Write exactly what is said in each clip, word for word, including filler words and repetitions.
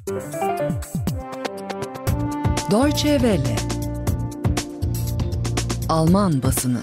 Deutsche Welle. Alman basını.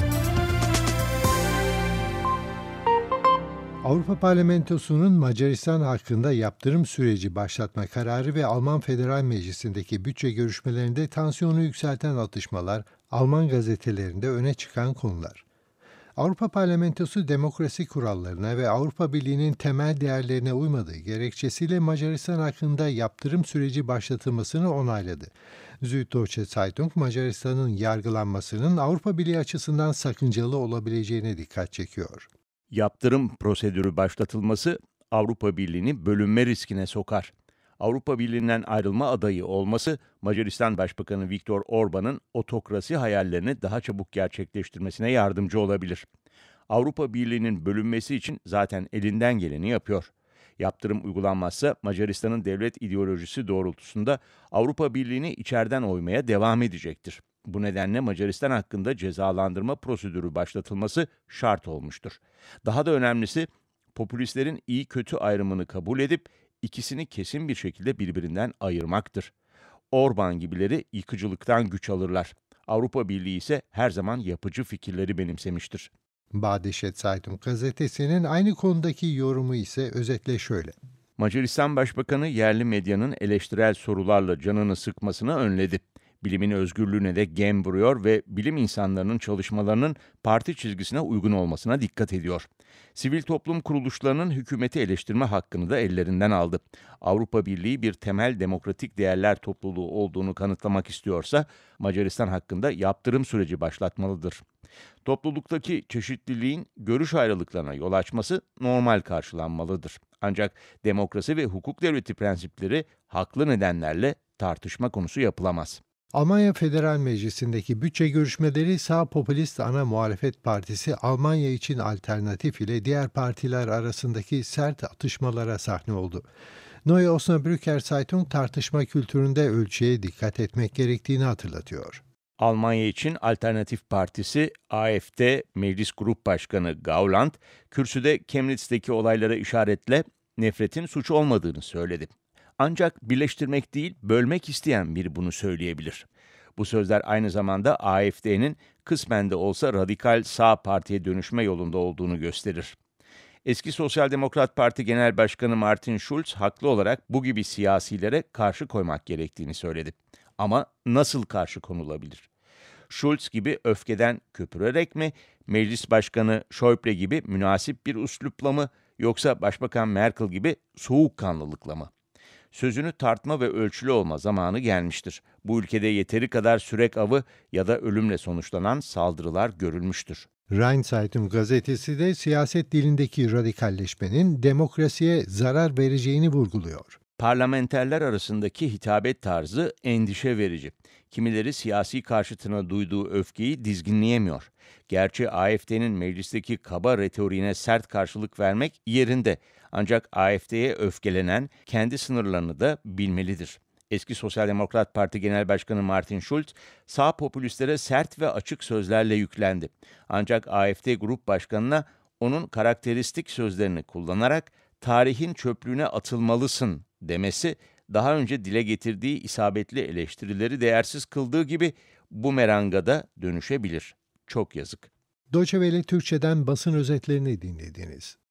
Avrupa Parlamentosu'nun Macaristan hakkında yaptırım süreci başlatma kararı ve Alman Federal Meclisi'ndeki bütçe görüşmelerinde tansiyonu yükselten atışmalar, Alman gazetelerinde öne çıkan konular. Avrupa Parlamentosu demokrasi kurallarına ve Avrupa Birliği'nin temel değerlerine uymadığı gerekçesiyle Macaristan hakkında yaptırım süreci başlatılmasını onayladı. Süddeutsche Zeitung, Macaristan'ın yargılanmasının Avrupa Birliği açısından sakıncalı olabileceğine dikkat çekiyor. Yaptırım prosedürü başlatılması Avrupa Birliği'ni bölünme riskine sokar. Avrupa Birliği'nden ayrılma adayı olması Macaristan Başbakanı Viktor Orban'ın otokrasi hayallerini daha çabuk gerçekleştirmesine yardımcı olabilir. Avrupa Birliği'nin bölünmesi için zaten elinden geleni yapıyor. Yaptırım uygulanmazsa Macaristan'ın devlet ideolojisi doğrultusunda Avrupa Birliği'ni içeriden oymaya devam edecektir. Bu nedenle Macaristan hakkında cezalandırma prosedürü başlatılması şart olmuştur. Daha da önemlisi, popülistlerin iyi kötü ayrımını kabul edip ikisini kesin bir şekilde birbirinden ayırmaktır. Orban gibileri yıkıcılıktan güç alırlar. Avrupa Birliği ise her zaman yapıcı fikirleri benimsemiştir. Badische Zeitung gazetesinin aynı konudaki yorumu ise özetle şöyle. Macaristan Başbakanı yerli medyanın eleştirel sorularla canını sıkmasını önledi. Bilimin özgürlüğüne de gem vuruyor ve bilim insanlarının çalışmalarının parti çizgisine uygun olmasına dikkat ediyor. Sivil toplum kuruluşlarının hükümeti eleştirme hakkını da ellerinden aldı. Avrupa Birliği bir temel demokratik değerler topluluğu olduğunu kanıtlamak istiyorsa Macaristan hakkında yaptırım süreci başlatmalıdır. Topluluktaki çeşitliliğin görüş ayrılıklarına yol açması normal karşılanmalıdır. Ancak demokrasi ve hukuk devleti prensipleri haklı nedenlerle tartışma konusu yapılamaz. Almanya Federal Meclisi'ndeki bütçe görüşmeleri sağ popülist ana muhalefet partisi Almanya için Alternatif ile diğer partiler arasındaki sert atışmalara sahne oldu. Neue Osnabrücker Zeitung tartışma kültüründe ölçüye dikkat etmek gerektiğini hatırlatıyor. Almanya için Alternatif Partisi A F D Meclis Grup Başkanı Gauland, kürsüde Chemnitz'teki olaylara işaretle nefretin suç olmadığını söyledi. Ancak birleştirmek değil, bölmek isteyen biri bunu söyleyebilir. Bu sözler aynı zamanda A F D'nin kısmen de olsa radikal sağ partiye dönüşme yolunda olduğunu gösterir. Eski Sosyal Demokrat Parti Genel Başkanı Martin Schulz haklı olarak bu gibi siyasilere karşı koymak gerektiğini söyledi. Ama nasıl karşı konulabilir? Schulz gibi öfkeden köpürerek mi, Meclis Başkanı Schäuble gibi münasip bir üslupla mı, yoksa Başbakan Merkel gibi soğukkanlılıkla mı? Sözünü tartma ve ölçülü olma zamanı gelmiştir. Bu ülkede yeteri kadar sürek avı ya da ölümle sonuçlanan saldırılar görülmüştür. Rhein Zeitung gazetesi de siyaset dilindeki radikalleşmenin demokrasiye zarar vereceğini vurguluyor. Parlamenterler arasındaki hitabet tarzı endişe verici. Kimileri siyasi karşıtına duyduğu öfkeyi dizginleyemiyor. Gerçi A F D'nin meclisteki kaba retoriğine sert karşılık vermek yerinde. Ancak A F D'ye öfkelenen kendi sınırlarını da bilmelidir. Eski Sosyal Demokrat Parti Genel Başkanı Martin Schulz, sağ popülistlere sert ve açık sözlerle yüklendi. Ancak A F D Grup Başkanı'na onun karakteristik sözlerini kullanarak tarihin çöplüğüne atılmalısın demesi, daha önce dile getirdiği isabetli eleştirileri değersiz kıldığı gibi bumeranga da dönüşebilir. Çok yazık. Deutsche Welle Türkçe'den basın özetlerini dinlediniz.